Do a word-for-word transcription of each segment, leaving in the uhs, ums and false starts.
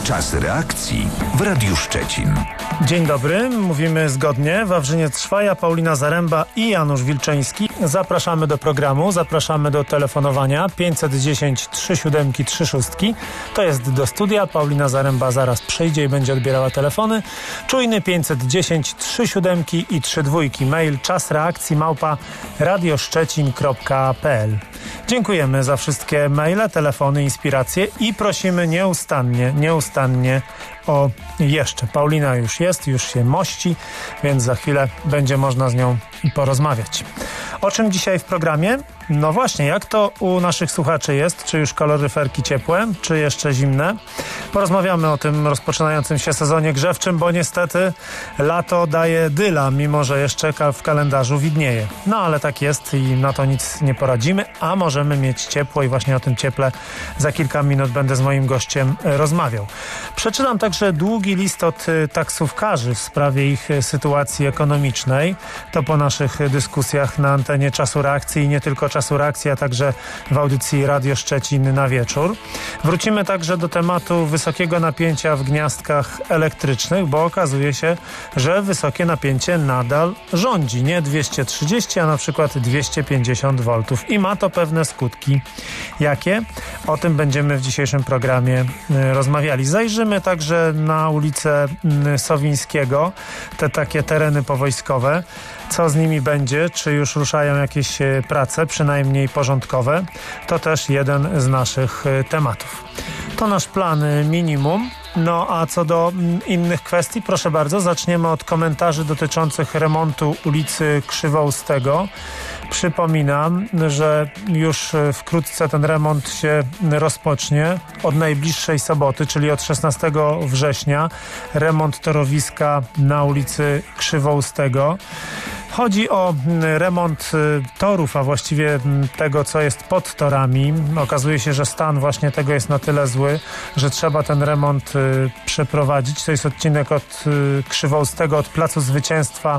Czas reakcji w Radiu Szczecin. Dzień dobry, mówimy zgodnie. Wawrzyniec Szwaja, Paulina Zaręba i Janusz Wilczyński. Zapraszamy do programu, zapraszamy do telefonowania pięćset dziesięć trzy siedem trzy sześć. To jest do studia. Paulina Zaręba zaraz przyjdzie i będzie odbierała telefony. Czujny pięćset dziesięć trzy siedem i trzy dwa. Mail czas reakcji małpa radioszczecin kropka p l. Dziękujemy za wszystkie maile, telefony, inspiracje i prosimy nieustannie, nieustannie o jeszcze. Paulina już jest, już się mości, więc za chwilę będzie można z nią porozmawiać. O czym dzisiaj w programie? No właśnie, jak to u naszych słuchaczy jest? Czy już kaloryferki ciepłe, czy jeszcze zimne? Porozmawiamy o tym rozpoczynającym się sezonie grzewczym, bo niestety lato daje dyla, mimo że jeszcze w kalendarzu widnieje. No ale tak jest i na to nic nie poradzimy, a możemy mieć ciepło i właśnie o tym cieple za kilka minut będę z moim gościem rozmawiał. Przeczytam także długi list od taksówkarzy w sprawie ich sytuacji ekonomicznej. To po naszych dyskusjach na antenie Czasu Reakcji i nie tylko Czasu Reakcji, a także w audycji Radio Szczecin na wieczór. Wrócimy także do tematu wysokiego napięcia w gniazdkach elektrycznych, bo okazuje się, że wysokie napięcie nadal rządzi. Nie dwieście trzydzieści, a na przykład dwieście pięćdziesiąt woltów. I ma to pewne skutki. Jakie? O tym będziemy w dzisiejszym programie rozmawiali. Zajrzymy także na ulicę Sowińskiego, te takie tereny powojskowe. Co z nimi będzie? Czy już ruszają jakieś prace, przynajmniej porządkowe? To też jeden z naszych tematów. To nasz plan minimum. No a co do innych kwestii, proszę bardzo, zaczniemy od komentarzy dotyczących remontu ulicy Krzywoustego. Przypominam, że już wkrótce ten remont się rozpocznie. Od najbliższej soboty, czyli od szesnastego września, remont torowiska na ulicy Krzywoustego. Chodzi o remont torów, a właściwie tego, co jest pod torami. Okazuje się, że stan właśnie tego jest na tyle zły, że trzeba ten remont przeprowadzić. To jest odcinek od Krzywoustego, od Placu Zwycięstwa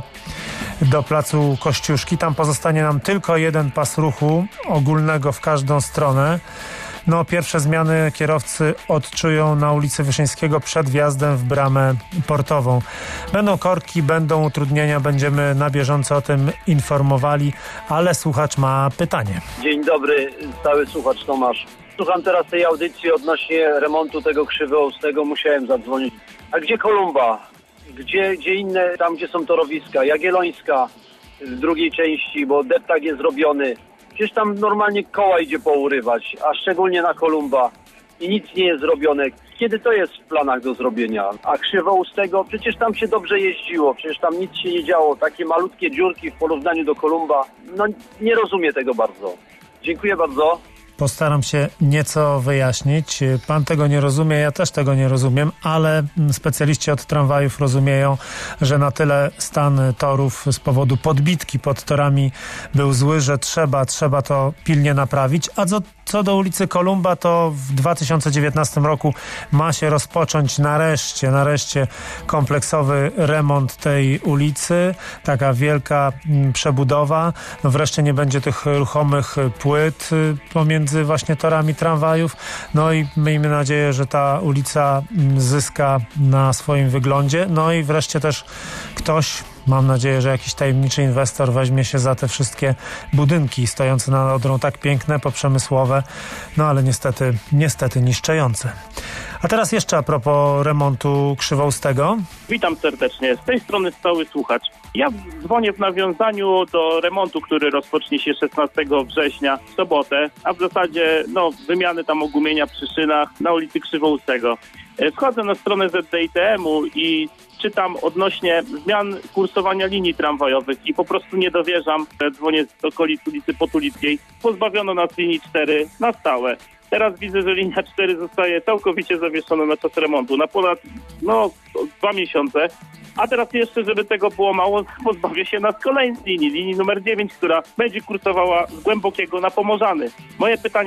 do Placu Kościuszki. Tam pozostanie nam tylko jeden pas ruchu ogólnego w każdą stronę. No, pierwsze zmiany kierowcy odczują na ulicy Wyszyńskiego przed wjazdem w bramę portową. Będą korki, będą utrudnienia, będziemy na bieżąco o tym informowali, ale słuchacz ma pytanie. Dzień dobry, stały słuchacz Tomasz. Słucham teraz tej audycji odnośnie remontu tego Krzywoustego, musiałem zadzwonić. A gdzie Kolumba? Gdzie, gdzie inne, tam gdzie są torowiska? Jagiellońska w drugiej części, bo deptak jest zrobiony. Przecież tam normalnie koła idzie pourywać, a szczególnie na Kolumba. I nic nie jest zrobione. Kiedy to jest w planach do zrobienia? A Krzywoustego, przecież tam się dobrze jeździło, przecież tam nic się nie działo. Takie malutkie dziurki w porównaniu do Kolumba. No nie rozumiem tego bardzo. Dziękuję bardzo. Postaram się nieco wyjaśnić. Pan tego nie rozumie, ja też tego nie rozumiem, ale specjaliści od tramwajów rozumieją, że na tyle stan torów z powodu podbitki pod torami był zły, że trzeba, trzeba to pilnie naprawić. A co, co do ulicy Kolumba, to w dwa tysiące dziewiętnastym roku ma się rozpocząć nareszcie, nareszcie kompleksowy remont tej ulicy. Taka wielka przebudowa. No wreszcie nie będzie tych ruchomych płyt pomiędzy między właśnie torami tramwajów. No i miejmy nadzieję, że ta ulica zyska na swoim wyglądzie. No i wreszcie też ktoś, mam nadzieję, że jakiś tajemniczy inwestor weźmie się za te wszystkie budynki stojące nad Odrą, tak piękne, poprzemysłowe, no ale niestety, niestety niszczące. A teraz jeszcze a propos remontu Krzywoustego. Witam serdecznie, z tej strony stały słuchacz. Ja dzwonię w nawiązaniu do remontu, który rozpocznie się szesnastego września w sobotę, a w zasadzie no, wymiany tam ogumienia przy szynach na ulicy Krzywoustego. Wchodzę na stronę Z D I T M-u i czytam odnośnie zmian kursowania linii tramwajowych i po prostu nie dowierzam. Dzwonię z okolic ulicy Potulickiej. Pozbawiono nas linii cztery na stałe. Teraz widzę, że linia cztery zostaje całkowicie zawieszona na czas remontu, na ponad no, dwa miesiące. A teraz jeszcze, żeby tego było mało, pozbawię się nas kolejnej linii, linii numer dziewięć, która będzie kursowała z Głębokiego na Pomorzany. Moje pytanie,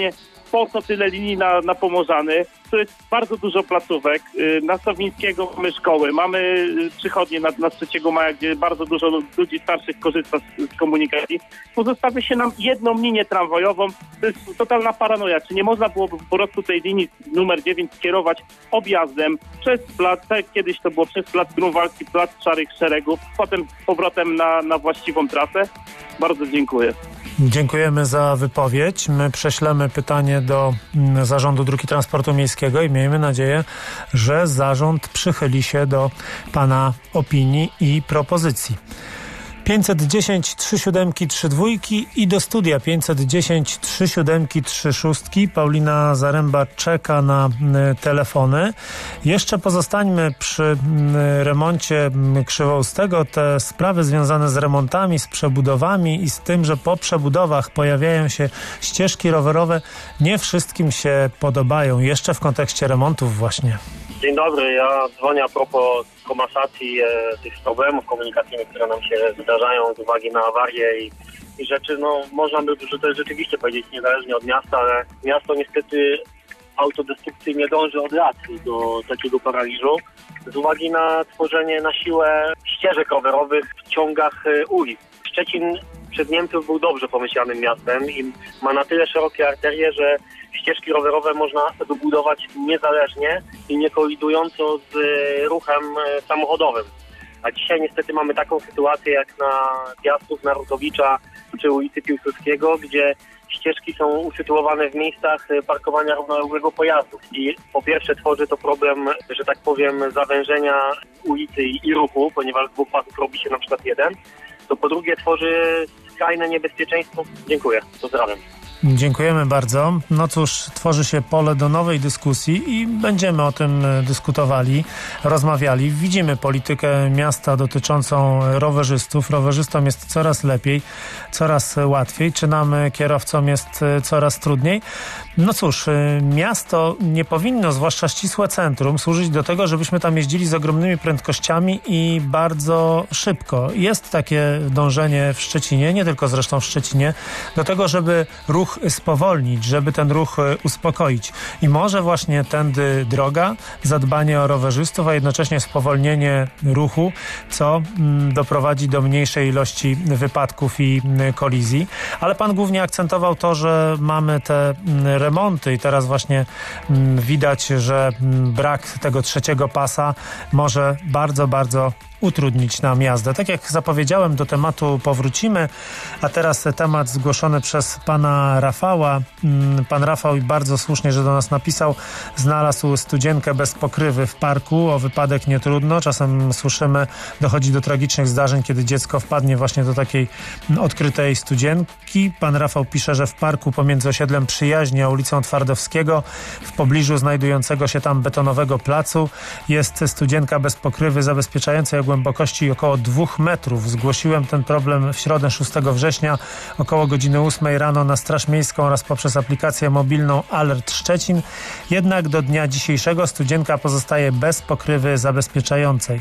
po co tyle linii na, na Pomorzany? To jest bardzo dużo placówek. Na Sowińskiego mamy szkoły, mamy przychodnie na, na trzeciego maja, gdzie bardzo dużo ludzi starszych korzysta z, z komunikacji. Pozostawia się nam jedną linię tramwajową. To jest totalna paranoja. Czy nie można byłoby po prostu tej linii numer dziewięć skierować objazdem przez plac, tak jak kiedyś to było, przez plac Grunwaldzki, plac Szarych Szeregów, potem z powrotem na, na właściwą trasę? Bardzo dziękuję. Dziękujemy za wypowiedź. My prześlemy pytanie do Zarządu Dróg Transportu Miejskiego i miejmy nadzieję, że zarząd przychyli się do pana opinii i propozycji. pięćset dziesięć trzy siedem trzy dwa i do studia pięćset dziesięć trzy siedem trzy sześć. Paulina Zaręba czeka na telefony. Jeszcze pozostańmy przy remoncie Krzywoustego. Te sprawy związane z remontami, z przebudowami i z tym, że po przebudowach pojawiają się ścieżki rowerowe, nie wszystkim się podobają. Jeszcze w kontekście remontów właśnie. Dzień dobry, ja dzwonię a propos komasacji e, tych problemów komunikacyjnych, które nam się wydarzają z uwagi na awarie i, i rzeczy, no można by, że to jest rzeczywiście powiedzieć niezależnie od miasta, ale miasto niestety autodestrukcyjnie dąży od lat do takiego paraliżu z uwagi na tworzenie na siłę ścieżek rowerowych w ciągach e, ulic. Szczecin przez Niemców był dobrze pomyślanym miastem i ma na tyle szerokie arterie, że ścieżki rowerowe można wybudować niezależnie i nie kolidująco z ruchem samochodowym. A dzisiaj niestety mamy taką sytuację jak na Piastów, Narutowicza czy ulicy Piłsudskiego, gdzie ścieżki są usytuowane w miejscach parkowania równoległego pojazdów. I po pierwsze tworzy to problem, że tak powiem, zawężenia ulicy i ruchu, ponieważ z dwóch pasów robi się na przykład jeden. To po drugie tworzy skrajne niebezpieczeństwo. Dziękuję. Pozdrawiam. Dziękujemy bardzo. No cóż, tworzy się pole do nowej dyskusji i będziemy o tym dyskutowali, rozmawiali. Widzimy politykę miasta dotyczącą rowerzystów. Rowerzystom jest coraz lepiej, coraz łatwiej. Czy nam, kierowcom, jest coraz trudniej? No cóż, miasto nie powinno, zwłaszcza ścisłe centrum, służyć do tego, żebyśmy tam jeździli z ogromnymi prędkościami i bardzo szybko. Jest takie dążenie w Szczecinie, nie tylko zresztą w Szczecinie, do tego, żeby ruch spowolnić, żeby ten ruch uspokoić. I może właśnie tędy droga, zadbanie o rowerzystów, a jednocześnie spowolnienie ruchu, co mm, doprowadzi do mniejszej ilości wypadków i mm, kolizji. Ale pan głównie akcentował to, że mamy te mm, remonty i teraz właśnie mm, widać, że mm, brak tego trzeciego pasa może bardzo, bardzo utrudnić nam jazdę. Tak jak zapowiedziałem, do tematu powrócimy, a teraz temat zgłoszony przez pana Rafała. Pan Rafał, i bardzo słusznie, że do nas napisał, znalazł studzienkę bez pokrywy w parku. O wypadek nie trudno. Czasem słyszymy, dochodzi do tragicznych zdarzeń, kiedy dziecko wpadnie właśnie do takiej odkrytej studzienki. Pan Rafał pisze, że w parku pomiędzy osiedlem Przyjaźni a ulicą Twardowskiego, w pobliżu znajdującego się tam betonowego placu, jest studzienka bez pokrywy zabezpieczającej głębokości około dwóch metrów. Zgłosiłem ten problem w środę szóstego września około godziny ósmej rano na Straż Miejską oraz poprzez aplikację mobilną Alert Szczecin. Jednak do dnia dzisiejszego studzienka pozostaje bez pokrywy zabezpieczającej.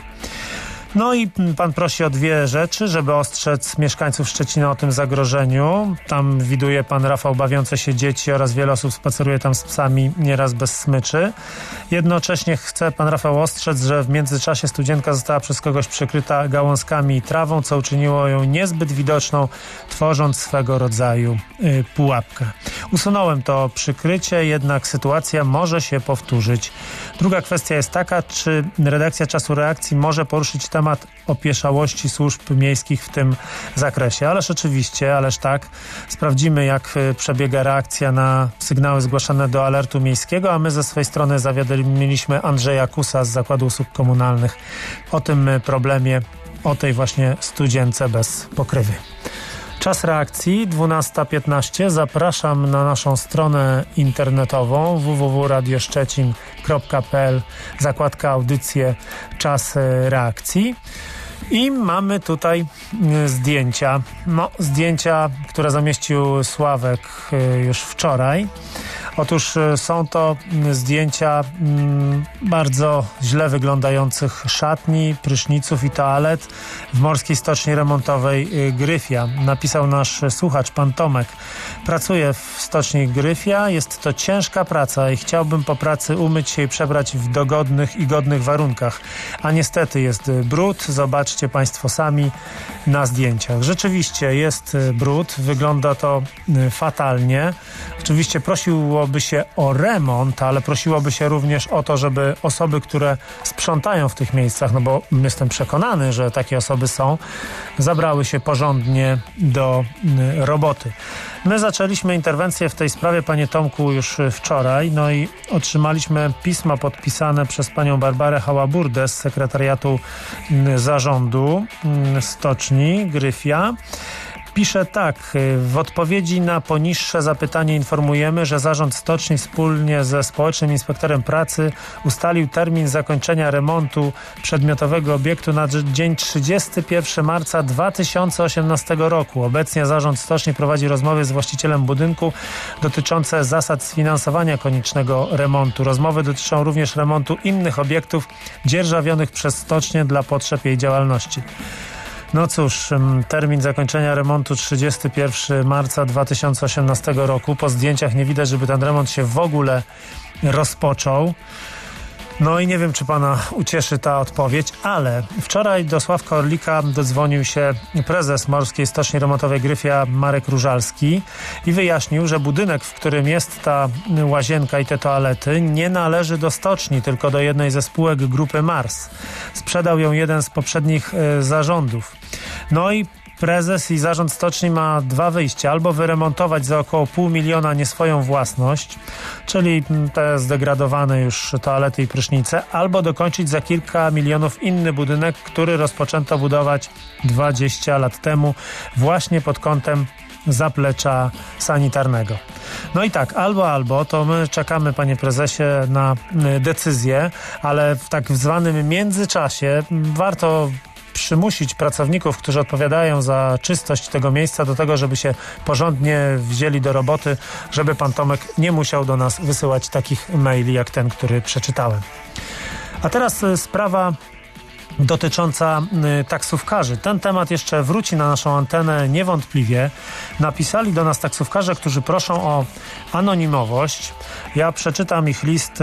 No i pan prosi o dwie rzeczy, żeby ostrzec mieszkańców Szczecina o tym zagrożeniu. Tam widuje pan Rafał bawiące się dzieci oraz wiele osób spaceruje tam z psami, nieraz bez smyczy. Jednocześnie chce pan Rafał ostrzec, że w międzyczasie studzienka została przez kogoś przykryta gałązkami i trawą, co uczyniło ją niezbyt widoczną, tworząc swego rodzaju y, pułapkę. Usunąłem to przykrycie, jednak sytuacja może się powtórzyć. Druga kwestia jest taka, czy redakcja Czasu Reakcji może poruszyć temat opieszałości służb miejskich w tym zakresie. Ależ oczywiście, ależ tak. Sprawdzimy, jak przebiega reakcja na sygnały zgłaszane do alertu miejskiego, a my ze swojej strony zawiadomiliśmy Andrzeja Kusa z Zakładu Usług Komunalnych o tym problemie, o tej właśnie studzience bez pokrywy. Czas reakcji dwunasta piętnaście. Zapraszam na naszą stronę internetową w w w kropka radio szczecin kropka p l, zakładka audycje, czas reakcji. I mamy tutaj zdjęcia. No, zdjęcia, które zamieścił Sławek już wczoraj. Otóż są to zdjęcia mm, bardzo źle wyglądających szatni, pryszniców i toalet w Morskiej Stoczni Remontowej Gryfia. Napisał nasz słuchacz, pan Tomek. Pracuję w stoczni Gryfia, jest to ciężka praca i chciałbym po pracy umyć się i przebrać w dogodnych i godnych warunkach. A niestety jest brud, zobaczcie państwo sami na zdjęciach. Rzeczywiście jest brud, wygląda to fatalnie. Oczywiście prosiłoby się o remont, ale prosiłoby się również o to, żeby osoby, które sprzątają w tych miejscach, no bo jestem przekonany, że takie osoby są, zabrały się porządnie do roboty. My zaczęliśmy interwencję w tej sprawie, panie Tomku, już wczoraj, no i otrzymaliśmy pisma podpisane przez panią Barbarę Hałaburdę z sekretariatu zarządu stoczni Gryfia. Pisze tak, w odpowiedzi na poniższe zapytanie informujemy, że zarząd stoczni wspólnie ze społecznym inspektorem pracy ustalił termin zakończenia remontu przedmiotowego obiektu na dzień trzydziestego pierwszego marca dwa tysiące osiemnastego roku. Obecnie zarząd stoczni prowadzi rozmowy z właścicielem budynku dotyczące zasad sfinansowania koniecznego remontu. Rozmowy dotyczą również remontu innych obiektów dzierżawionych przez stocznię dla potrzeb jej działalności. No cóż, termin zakończenia remontu trzydziestego pierwszego marca dwa tysiące osiemnastego roku. Po zdjęciach nie widać, żeby ten remont się w ogóle rozpoczął. No i nie wiem, czy pana ucieszy ta odpowiedź, ale wczoraj do Sławka Orlika dodzwonił się prezes Morskiej Stoczni Remontowej Gryfia Marek Różalski i wyjaśnił, że budynek, w którym jest ta łazienka i te toalety, nie należy do stoczni, tylko do jednej ze spółek grupy Mars. Sprzedał ją jeden z poprzednich y, zarządów. No i prezes i zarząd stoczni ma dwa wyjścia. Albo wyremontować za około pół miliona nie swoją własność, czyli te zdegradowane już toalety i prysznice, albo dokończyć za kilka milionów inny budynek, który rozpoczęto budować dwadzieścia lat temu właśnie pod kątem zaplecza sanitarnego. No i tak, albo, albo, to my czekamy, panie prezesie, na decyzję, ale w tak zwanym międzyczasie warto przymusić pracowników, którzy odpowiadają za czystość tego miejsca, do tego, żeby się porządnie wzięli do roboty, żeby pan Tomek nie musiał do nas wysyłać takich maili jak ten, który przeczytałem. A teraz sprawa dotycząca y, taksówkarzy. Ten temat jeszcze wróci na naszą antenę niewątpliwie. Napisali do nas taksówkarze, którzy proszą o anonimowość. Ja przeczytam ich list y,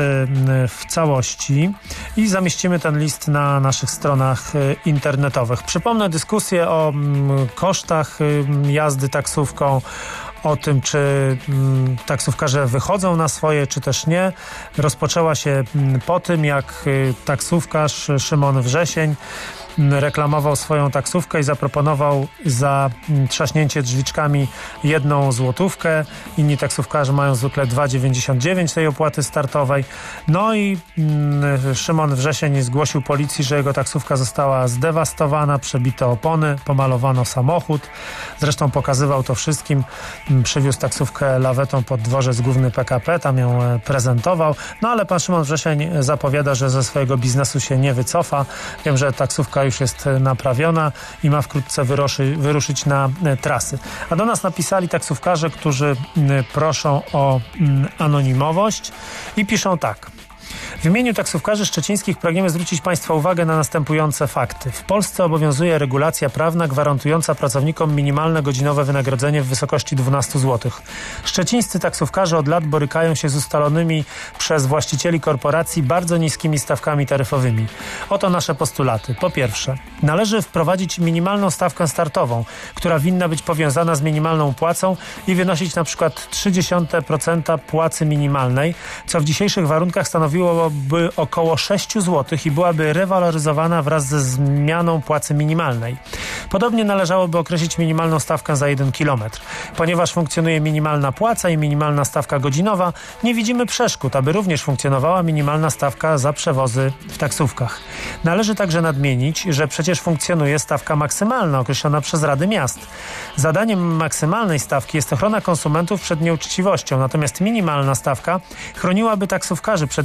w całości i zamieścimy ten list na naszych stronach y, internetowych. Przypomnę dyskusję o y, kosztach y, jazdy taksówką, o tym, czy mm, taksówkarze wychodzą na swoje, czy też nie. Rozpoczęła się mm, po tym, jak y, taksówkarz Szymon Wrzesień reklamował swoją taksówkę i zaproponował za trzaśnięcie drzwiczkami jedną złotówkę. Inni taksówkarze mają zwykle dwa dziewięćdziesiąt dziewięć tej opłaty startowej. No i mm, Szymon Wrzesień zgłosił policji, że jego taksówka została zdewastowana, przebito opony, pomalowano samochód. Zresztą pokazywał to wszystkim. Przywiózł taksówkę lawetą pod dworzec główny P K P, tam ją prezentował. No ale pan Szymon Wrzesień zapowiada, że ze swojego biznesu się nie wycofa. Wiem, że taksówka już jest naprawiona i ma wkrótce wyruszy, wyruszyć na trasy. A do nas napisali taksówkarze, którzy proszą o anonimowość i piszą tak. W imieniu taksówkarzy szczecińskich pragniemy zwrócić państwa uwagę na następujące fakty. W Polsce obowiązuje regulacja prawna gwarantująca pracownikom minimalne godzinowe wynagrodzenie w wysokości dwanaście złotych. Szczecińscy taksówkarze od lat borykają się z ustalonymi przez właścicieli korporacji bardzo niskimi stawkami taryfowymi. Oto nasze postulaty. Po pierwsze, należy wprowadzić minimalną stawkę startową, która winna być powiązana z minimalną płacą i wynosić na przykład trzydzieści procent płacy minimalnej, co w dzisiejszych warunkach stanowiło by około sześć złotych i byłaby rewaloryzowana wraz ze zmianą płacy minimalnej. Podobnie należałoby określić minimalną stawkę za jeden kilometr. Ponieważ funkcjonuje minimalna płaca i minimalna stawka godzinowa, nie widzimy przeszkód, aby również funkcjonowała minimalna stawka za przewozy w taksówkach. Należy także nadmienić, że przecież funkcjonuje stawka maksymalna określona przez Rady Miast. Zadaniem maksymalnej stawki jest ochrona konsumentów przed nieuczciwością, natomiast minimalna stawka chroniłaby taksówkarzy przed nieuczciwością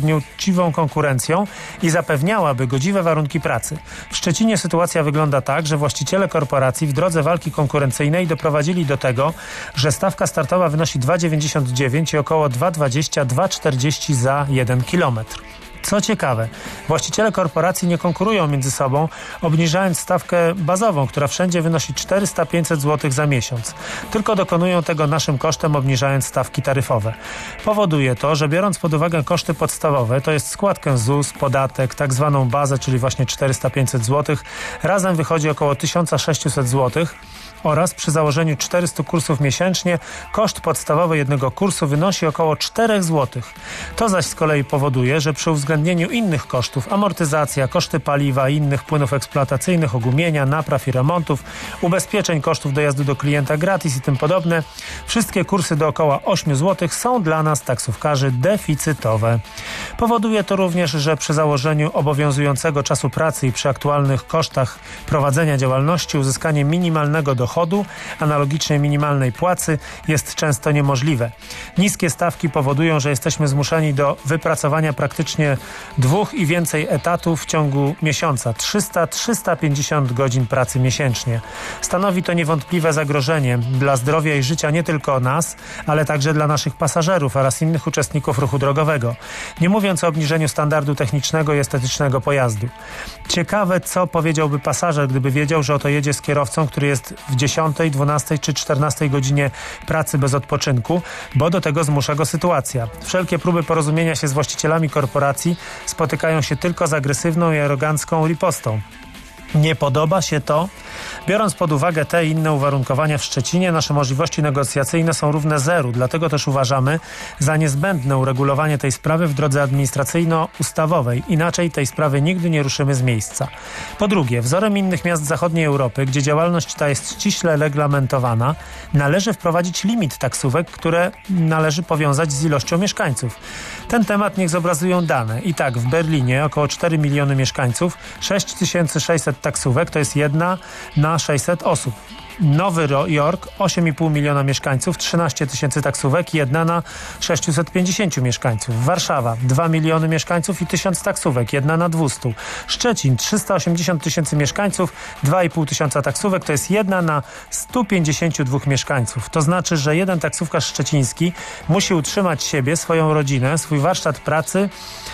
uczciwą konkurencją i zapewniałaby godziwe warunki pracy. W Szczecinie sytuacja wygląda tak, że właściciele korporacji w drodze walki konkurencyjnej doprowadzili do tego, że stawka startowa wynosi dwa dziewięćdziesiąt dziewięć i około dwa dwadzieścia do dwa czterdzieści za jeden kilometr. Co ciekawe, właściciele korporacji nie konkurują między sobą, obniżając stawkę bazową, która wszędzie wynosi czterysta do pięciuset złotych za miesiąc. Tylko dokonują tego naszym kosztem, obniżając stawki taryfowe. Powoduje to, że biorąc pod uwagę koszty podstawowe, to jest składkę Z U S, podatek, tak zwaną bazę, czyli właśnie czterysta do pięciuset złotych, razem wychodzi około tysiąc sześćset złotych, oraz przy założeniu czterystu kursów miesięcznie koszt podstawowy jednego kursu wynosi około cztery złote. To zaś z kolei powoduje, że przy uwzględnieniu innych kosztów, amortyzacja, koszty paliwa, innych płynów eksploatacyjnych, ogumienia, napraw i remontów, ubezpieczeń, kosztów dojazdu do klienta gratis i tym podobne, wszystkie kursy do około osiem złotych są dla nas, taksówkarzy, deficytowe. Powoduje to również, że przy założeniu obowiązującego czasu pracy i przy aktualnych kosztach prowadzenia działalności uzyskanie minimalnego dochodu dochodu, analogicznie minimalnej płacy, jest często niemożliwe. Niskie stawki powodują, że jesteśmy zmuszeni do wypracowania praktycznie dwóch i więcej etatów w ciągu miesiąca. trzysta do trzystu pięćdziesięciu godzin pracy miesięcznie. Stanowi to niewątpliwe zagrożenie dla zdrowia i życia nie tylko nas, ale także dla naszych pasażerów oraz innych uczestników ruchu drogowego. Nie mówiąc o obniżeniu standardu technicznego i estetycznego pojazdu. Ciekawe, co powiedziałby pasażer, gdyby wiedział, że oto jedzie z kierowcą, który jest w dziesiątej, dwunastej czy czternastej godzinie pracy bez odpoczynku, bo do tego zmusza go sytuacja. Wszelkie próby porozumienia się z właścicielami korporacji spotykają się tylko z agresywną i arogancką ripostą. Nie podoba się to? Biorąc pod uwagę te i inne uwarunkowania w Szczecinie, nasze możliwości negocjacyjne są równe zeru. Dlatego też uważamy za niezbędne uregulowanie tej sprawy w drodze administracyjno-ustawowej. Inaczej tej sprawy nigdy nie ruszymy z miejsca. Po drugie, wzorem innych miast zachodniej Europy, gdzie działalność ta jest ściśle reglamentowana, należy wprowadzić limit taksówek, które należy powiązać z ilością mieszkańców. Ten temat niech zobrazują dane. I tak, w Berlinie około cztery miliony mieszkańców, sześć tysięcy sześćset taksówek to jest jedna na sześćset osób. Nowy Jork, osiem i pół miliona mieszkańców, trzynaście tysięcy taksówek, jedna na sześćset pięćdziesięciu mieszkańców. Warszawa, dwa miliony mieszkańców i tysiąc taksówek, jedna na dwieście. Szczecin, trzysta osiemdziesiąt tysięcy mieszkańców, dwa i pół tysiąca taksówek, to jest jedna na sto pięćdziesięciu dwóch mieszkańców. To znaczy, że jeden taksówkarz szczeciński musi utrzymać siebie, swoją rodzinę, swój warsztat pracy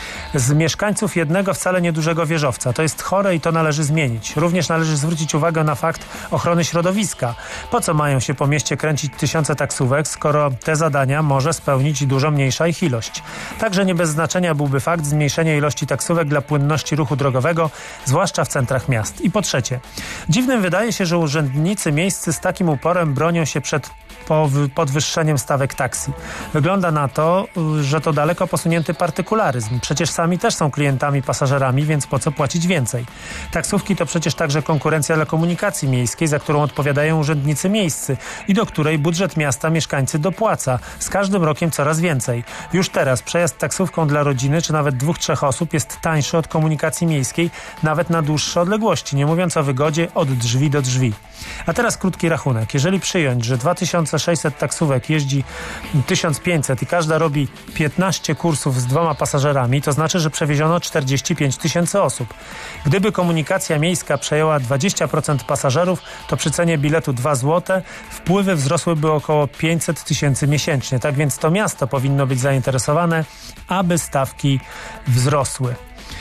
z mieszkańców jednego wcale niedużego wieżowca. To jest chore i to należy zmienić. Również należy zwrócić uwagę na fakt ochrony środowiska. Po co mają się po mieście kręcić tysiące taksówek, skoro te zadania może spełnić dużo mniejsza ich ilość. Także nie bez znaczenia byłby fakt zmniejszenia ilości taksówek dla płynności ruchu drogowego, zwłaszcza w centrach miast. I po trzecie, dziwnym wydaje się, że urzędnicy miejscy z takim uporem bronią się przed podwyższeniem stawek taksy. Wygląda na to, że to daleko posunięty partykularyzm. Przecież sami też są klientami, pasażerami, więc po co płacić więcej? Taksówki to przecież także konkurencja dla komunikacji miejskiej, za którą odpowiadają urzędnicy miejscy i do której budżet miasta mieszkańcy dopłaca. Z każdym rokiem coraz więcej. Już teraz przejazd taksówką dla rodziny, czy nawet dwóch, trzech osób jest tańszy od komunikacji miejskiej, nawet na dłuższe odległości, nie mówiąc o wygodzie od drzwi do drzwi. A teraz krótki rachunek. Jeżeli przyjąć, że dwa tysiące sześćset taksówek jeździ tysiąc pięćset i każda robi piętnaście kursów z dwoma pasażerami, to znaczy, że przewieziono czterdzieści pięć tysięcy osób. Gdyby komunikacja miejska przejęła dwadzieścia procent pasażerów, to przy cenie biletu dwa złote wpływy wzrosłyby około pięćset tysięcy miesięcznie. Tak więc to miasto powinno być zainteresowane, aby stawki wzrosły.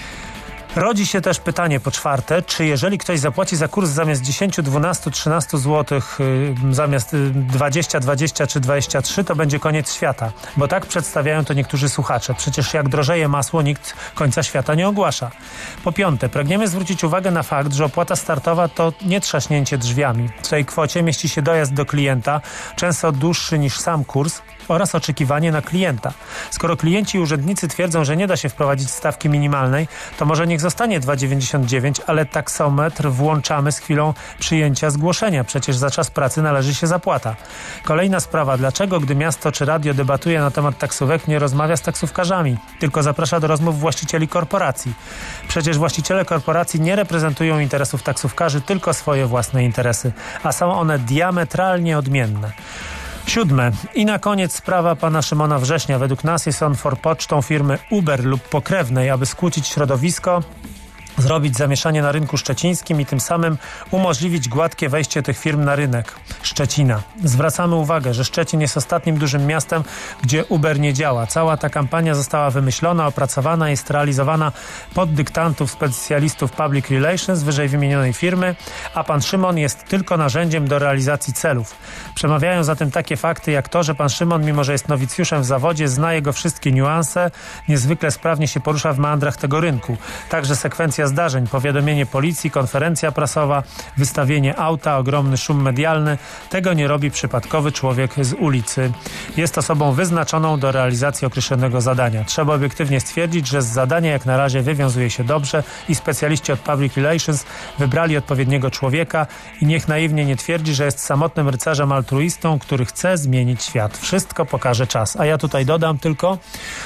Rodzi się też pytanie po czwarte, czy jeżeli ktoś zapłaci za kurs zamiast dziesięć, dwanaście, trzynaście złotych, yy, zamiast dwadzieścia, dwadzieścia czy dwadzieścia trzy, to będzie koniec świata. Bo tak przedstawiają to niektórzy słuchacze. Przecież jak drożeje masło, nikt końca świata nie ogłasza. Po piąte, pragniemy zwrócić uwagę na fakt, że opłata startowa to nie trzaśnięcie drzwiami. W tej kwocie mieści się dojazd do klienta, często dłuższy niż sam kurs, oraz oczekiwanie na klienta. Skoro klienci i urzędnicy twierdzą, że nie da się wprowadzić stawki minimalnej, to może niech zostanie dwa dziewięćdziesiąt dziewięć, ale taksometr włączamy z chwilą przyjęcia zgłoszenia. Przecież za czas pracy należy się zapłata. Kolejna sprawa. Dlaczego, gdy miasto czy radio debatuje na temat taksówek, nie rozmawia z taksówkarzami, tylko zaprasza do rozmów właścicieli korporacji? Przecież właściciele korporacji nie reprezentują interesów taksówkarzy, tylko swoje własne interesy, a są one diametralnie odmienne. Siódme. I na koniec sprawa pana Szymona Września. Według nas jest on forpocztą firmy Uber lub pokrewnej, aby skłócić środowisko, zrobić zamieszanie na rynku szczecińskim i tym samym umożliwić gładkie wejście tych firm na rynek Szczecina. Zwracamy uwagę, że Szczecin jest ostatnim dużym miastem, gdzie Uber nie działa. Cała ta kampania została wymyślona, opracowana, jest realizowana pod dyktantów specjalistów public relations wyżej wymienionej firmy, a pan Szymon jest tylko narzędziem do realizacji celów. Przemawiają zatem takie fakty jak to, że pan Szymon, mimo że jest nowicjuszem w zawodzie, zna jego wszystkie niuanse, niezwykle sprawnie się porusza w meandrach tego rynku. Także sekwencja zdarzeń, powiadomienie policji, konferencja prasowa, wystawienie auta, ogromny szum medialny. Tego nie robi przypadkowy człowiek z ulicy. Jest osobą wyznaczoną do realizacji określonego zadania. Trzeba obiektywnie stwierdzić, że z zadania jak na razie wywiązuje się dobrze i specjaliści od Public Relations wybrali odpowiedniego człowieka i niech naiwnie nie twierdzi, że jest samotnym rycerzem altruistą, który chce zmienić świat. Wszystko pokaże czas. A ja tutaj dodam tylko,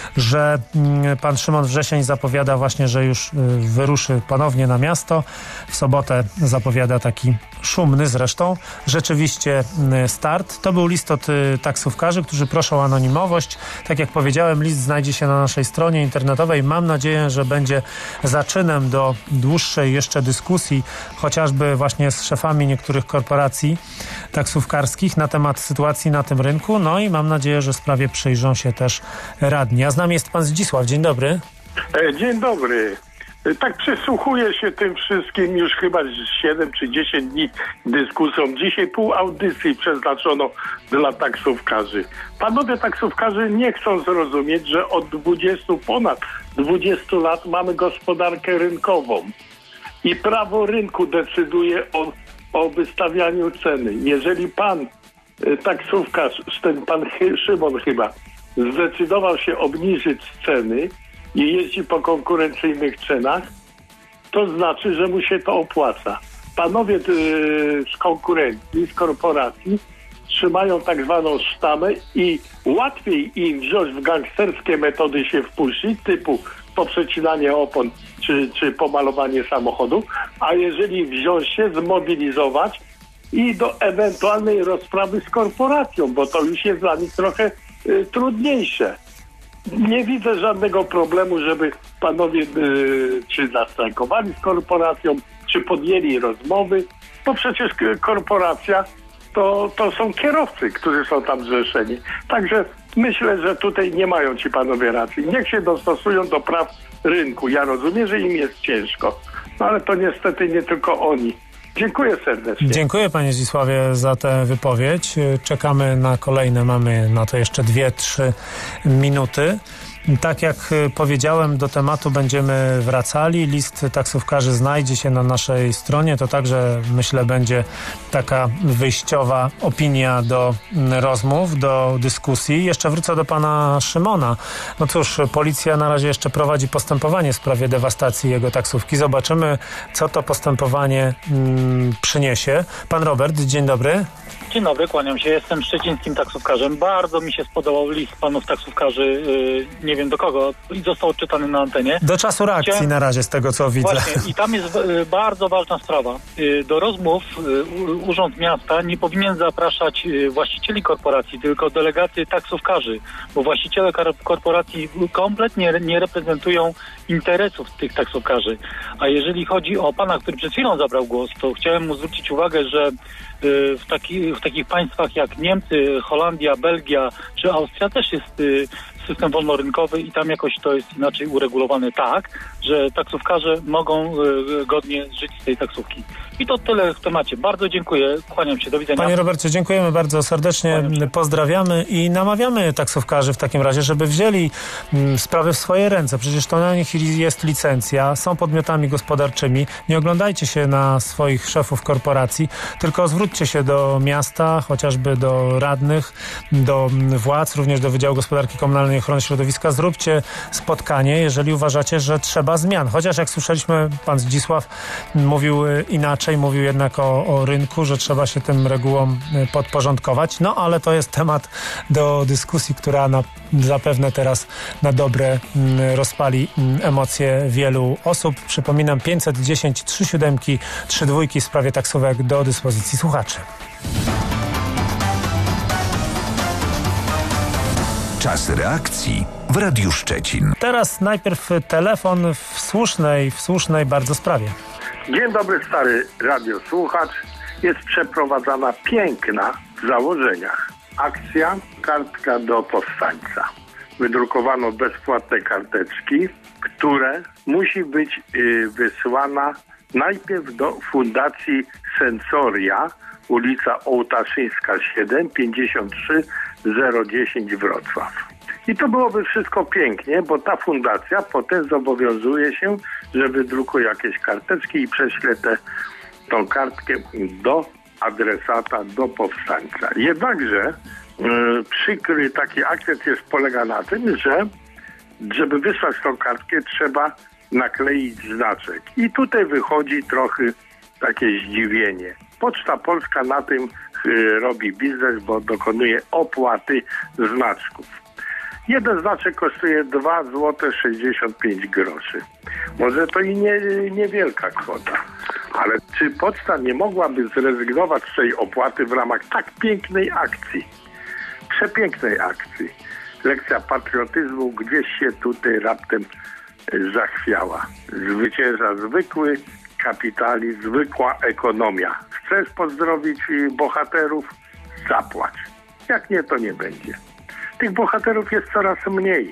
że mm, pan Szymon Wrzesień zapowiada właśnie, że już y, wyruszy ponownie na miasto. W sobotę zapowiada taki szumny zresztą rzeczywiście start. To był list od y, taksówkarzy, którzy proszą o anonimowość. Tak jak powiedziałem, list znajdzie się na naszej stronie internetowej. Mam nadzieję, że będzie zaczynem do dłuższej jeszcze dyskusji, chociażby właśnie z szefami niektórych korporacji taksówkarskich na temat sytuacji na tym rynku. No i mam nadzieję, że sprawie przyjrzą się też radni. A z nami jest pan Zdzisław. Dzień dobry. Dzień dobry. Tak przysłuchuję się tym wszystkim już chyba siedem czy dziesięć dni dyskusjom. Dzisiaj pół audycji przeznaczono dla taksówkarzy. Panowie taksówkarze nie chcą zrozumieć, że od dwudziestu, ponad dwudziestu lat mamy gospodarkę rynkową i prawo rynku decyduje o, o wystawianiu ceny. Jeżeli pan taksówkarz, ten pan Szymon chyba, zdecydował się obniżyć ceny i jeździ po konkurencyjnych cenach, to znaczy, że mu się to opłaca. Panowie yy, z konkurencji, z korporacji trzymają tak zwaną sztamę i łatwiej im wziąć w gangsterskie metody się wpuścić, typu poprzecinanie opon czy, czy pomalowanie samochodu, a jeżeli wziąć się, zmobilizować i do ewentualnej rozprawy z korporacją, bo to już jest dla nich trochę yy, trudniejsze. Nie widzę żadnego problemu, żeby panowie yy, czy zastrajkowali z korporacją, czy podjęli rozmowy, bo przecież korporacja to, to są kierowcy, którzy są tam zrzeszeni. Także myślę, że tutaj nie mają ci panowie racji. Niech się dostosują do praw rynku. Ja rozumiem, że im jest ciężko, no ale to niestety nie tylko oni. Dziękuję serdecznie. Dziękuję panie Zdzisławie za tę wypowiedź. Czekamy na kolejne, mamy na to jeszcze dwie, trzy minuty. Tak jak powiedziałem, do tematu będziemy wracali. List taksówkarzy znajdzie się na naszej stronie. To także, myślę, będzie taka wyjściowa opinia do rozmów, do dyskusji. Jeszcze wrócę do pana Szymona. No cóż, policja na razie jeszcze prowadzi postępowanie w sprawie dewastacji jego taksówki. Zobaczymy, co to postępowanie mm, przyniesie. Pan Robert, dzień dobry. Dzień dobry, kłaniam się. Jestem szczecińskim taksówkarzem. Bardzo mi się spodobał list panów taksówkarzy, yy, nie wiem do kogo, i został odczytany na antenie. Do czasu reakcji Chciałem... na razie, z tego co widzę. Właśnie, i tam jest yy, bardzo ważna sprawa. Yy, do rozmów yy, Urząd Miasta nie powinien zapraszać yy, właścicieli korporacji, tylko delegacje taksówkarzy, bo właściciele kar- korporacji kompletnie nie reprezentują interesów tych taksówkarzy. A jeżeli chodzi o pana, który przed chwilą zabrał głos, to chciałem mu zwrócić uwagę, że w, taki, w takich państwach jak Niemcy, Holandia, Belgia czy Austria też jest y, system wolnorynkowy i tam jakoś to jest inaczej uregulowane tak, że taksówkarze mogą y, godnie żyć z tej taksówki. I to tyle w temacie. Bardzo dziękuję. Kłaniam się. Do widzenia. Panie Robercie, dziękujemy bardzo serdecznie. Pozdrawiamy i namawiamy taksówkarzy w takim razie, żeby wzięli m, sprawy w swoje ręce. Przecież to na nich jest licencja, są podmiotami gospodarczymi. Nie oglądajcie się na swoich szefów korporacji, tylko zwróćcie się do miasta, chociażby do radnych, do władz, również do Wydziału Gospodarki Komunalnej i Ochrony Środowiska. Zróbcie spotkanie, jeżeli uważacie, że trzeba zmian. Chociaż jak słyszeliśmy, pan Zdzisław mówił inaczej, mówił jednak o, o rynku, że trzeba się tym regułom podporządkować. No ale to jest temat do dyskusji, która na, zapewne teraz na dobre rozpali emocje wielu osób. Przypominam, pięćset dziesięć trzy siedem trzy dwa w sprawie taksówek do dyspozycji słuchaczy. Czas reakcji w Radiu Szczecin. Teraz najpierw telefon w słusznej, w słusznej bardzo sprawie. Dzień dobry, stary radiosłuchacz. Jest przeprowadzana piękna w założeniach akcja Kartka do Powstańca. Wydrukowano bezpłatne karteczki, które musi być y, wysłana najpierw do Fundacji Sensoria, ulica Ołtaszyńska siedem, pięćdziesiąt trzy zero dziesięć Wrocław. I to byłoby wszystko pięknie, bo ta fundacja potem zobowiązuje się, że wydrukuje jakieś karteczki i prześle tę tą kartkę do adresata, do powstańca. Jednakże yy, przykry taki akcent jest polega na tym, że żeby wysłać tą kartkę, trzeba nakleić znaczek. I tutaj wychodzi trochę takie zdziwienie. Poczta Polska na tym yy, robi biznes, bo dokonuje opłaty znaczków. Jeden znaczek kosztuje dwa złote sześćdziesiąt pięć groszy. Może to i nie, niewielka kwota, ale czy poczta nie mogłaby zrezygnować z tej opłaty w ramach tak pięknej akcji? Przepięknej akcji. Lekcja patriotyzmu gdzieś się tutaj raptem zachwiała. Zwycięża zwykły kapitalizm, zwykła ekonomia. Chcesz pozdrowić bohaterów? Zapłać. Jak nie, to nie będzie. Tych bohaterów jest coraz mniej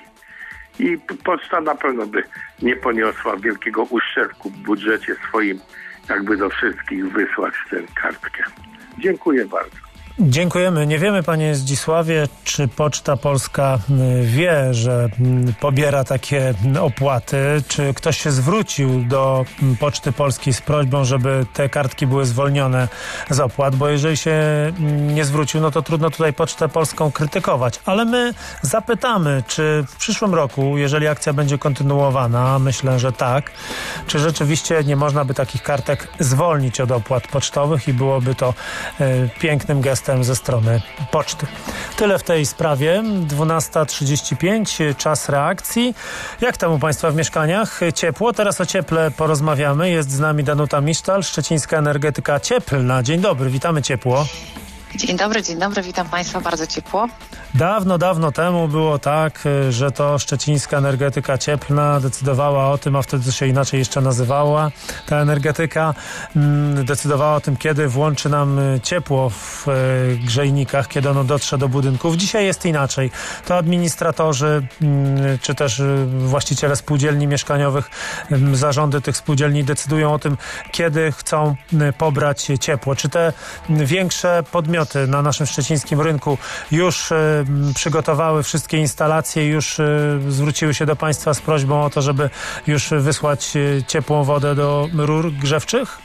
i poczta na pewno by nie poniosła wielkiego uszczerbku w budżecie swoim, jakby do wszystkich wysłać tę kartkę. Dziękuję bardzo. Dziękujemy. Nie wiemy, panie Zdzisławie, czy Poczta Polska wie, że pobiera takie opłaty, czy ktoś się zwrócił do Poczty Polskiej z prośbą, żeby te kartki były zwolnione z opłat, bo jeżeli się nie zwrócił, no to trudno tutaj Pocztę Polską krytykować. Ale my zapytamy, czy w przyszłym roku, jeżeli akcja będzie kontynuowana, myślę, że tak, czy rzeczywiście nie można by takich kartek zwolnić od opłat pocztowych i byłoby to y, pięknym gestem ze strony poczty. Tyle w tej sprawie. dwunasta trzydzieści pięć, czas reakcji. Jak tam u państwa w mieszkaniach? Ciepło? Teraz o cieple porozmawiamy. Jest z nami Danuta Misztal, szczecińska energetyka cieplna. Dzień dobry, witamy ciepło. Dzień dobry, dzień dobry, witam państwa bardzo ciepło. Dawno, dawno temu było tak, że to szczecińska energetyka cieplna decydowała o tym, a wtedy się inaczej jeszcze nazywała ta energetyka, decydowała o tym, kiedy włączy nam ciepło w grzejnikach, kiedy ono dotrze do budynków. Dzisiaj jest inaczej. To administratorzy, czy też właściciele spółdzielni mieszkaniowych, zarządy tych spółdzielni decydują o tym, kiedy chcą pobrać ciepło. Czy te większe podmioty na naszym szczecińskim rynku już y, przygotowały wszystkie instalacje, już y, zwróciły się do państwa z prośbą o to, żeby już wysłać y, ciepłą wodę do rur grzewczych?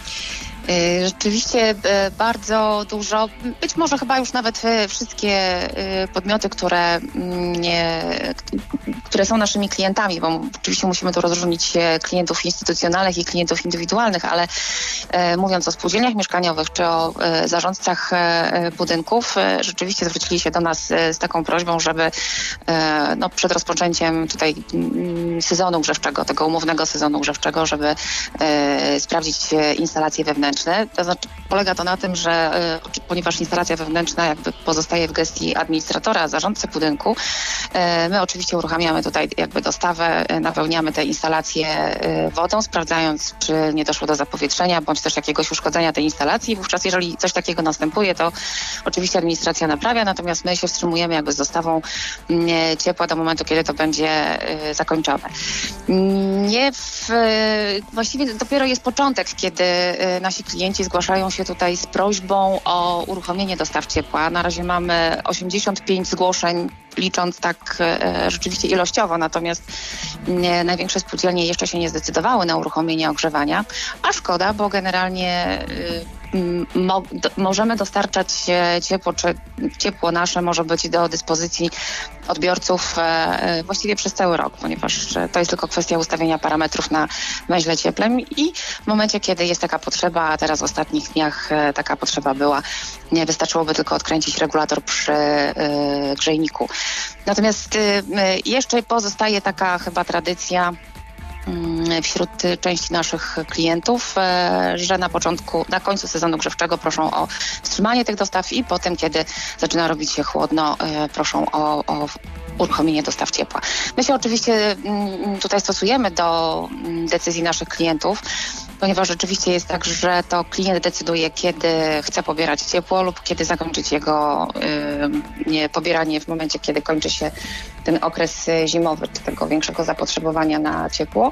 Rzeczywiście bardzo dużo, być może chyba już nawet wszystkie podmioty, które, nie, które są naszymi klientami, bo oczywiście musimy tu rozróżnić klientów instytucjonalnych i klientów indywidualnych, ale mówiąc o spółdzielniach mieszkaniowych czy o zarządcach budynków, rzeczywiście zwrócili się do nas z taką prośbą, żeby no, przed rozpoczęciem tutaj sezonu grzewczego, tego umownego sezonu grzewczego, żeby sprawdzić instalacje wewnętrzne. To znaczy, polega to na tym, że y, ponieważ instalacja wewnętrzna jakby pozostaje w gestii administratora, zarządcy budynku, y, my oczywiście uruchamiamy tutaj jakby dostawę, y, napełniamy te instalacje y, wodą, sprawdzając, czy nie doszło do zapowietrzenia, bądź też jakiegoś uszkodzenia tej instalacji. Wówczas, jeżeli coś takiego następuje, to oczywiście administracja naprawia, natomiast my się wstrzymujemy jakby z dostawą y, ciepła do momentu, kiedy to będzie y, zakończone. Nie w, y, właściwie dopiero jest początek, kiedy y, nasi klienci zgłaszają się tutaj z prośbą o uruchomienie dostaw ciepła. Na razie mamy osiemdziesiąt pięć zgłoszeń, licząc tak e, rzeczywiście ilościowo, natomiast e, największe spółdzielnie jeszcze się nie zdecydowały na uruchomienie ogrzewania, a szkoda, bo generalnie e, mo, do, możemy dostarczać ciepło, czy ciepło nasze może być do dyspozycji odbiorców e, właściwie przez cały rok, ponieważ to jest tylko kwestia ustawienia parametrów na węźle cieplnym i w momencie, kiedy jest taka potrzeba, a teraz w ostatnich dniach e, taka potrzeba była, nie wystarczyłoby tylko odkręcić regulator przy e, grzejniku. Natomiast e, jeszcze pozostaje taka chyba tradycja wśród części naszych klientów, że na początku, na końcu sezonu grzewczego proszą o wstrzymanie tych dostaw i potem, kiedy zaczyna robić się chłodno, proszą o, o uruchomienie dostaw ciepła. My się oczywiście tutaj stosujemy do decyzji naszych klientów, ponieważ rzeczywiście jest tak, że to klient decyduje, kiedy chce pobierać ciepło lub kiedy zakończyć jego y, nie, pobieranie w momencie, kiedy kończy się ten okres zimowy, czy tego większego zapotrzebowania na ciepło.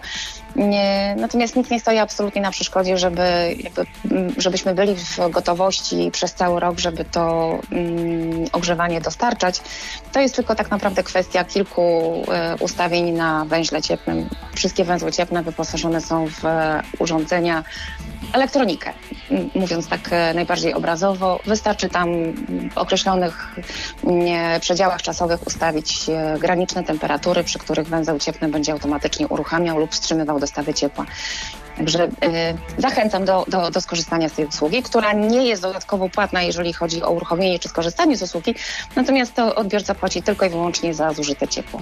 Nie, natomiast nikt nie stoi absolutnie na przeszkodzie, żeby, jakby, żebyśmy byli w gotowości przez cały rok, żeby to um, ogrzewanie dostarczać. To jest tylko tak naprawdę kwestia kilku e, ustawień na węźle cieplnym. Wszystkie węzły cieplne wyposażone są w e, urządzenia, elektronikę, mówiąc tak e, najbardziej obrazowo. Wystarczy tam w określonych nie, przedziałach czasowych ustawić e, graniczne temperatury, przy których węzeł cieplny będzie automatycznie uruchamiał lub wstrzymywał dostawy ciepła. Także y, zachęcam do, do, do skorzystania z tej usługi, która nie jest dodatkowo płatna, jeżeli chodzi o uruchomienie czy skorzystanie z usługi, natomiast to odbiorca płaci tylko i wyłącznie za zużyte ciepło.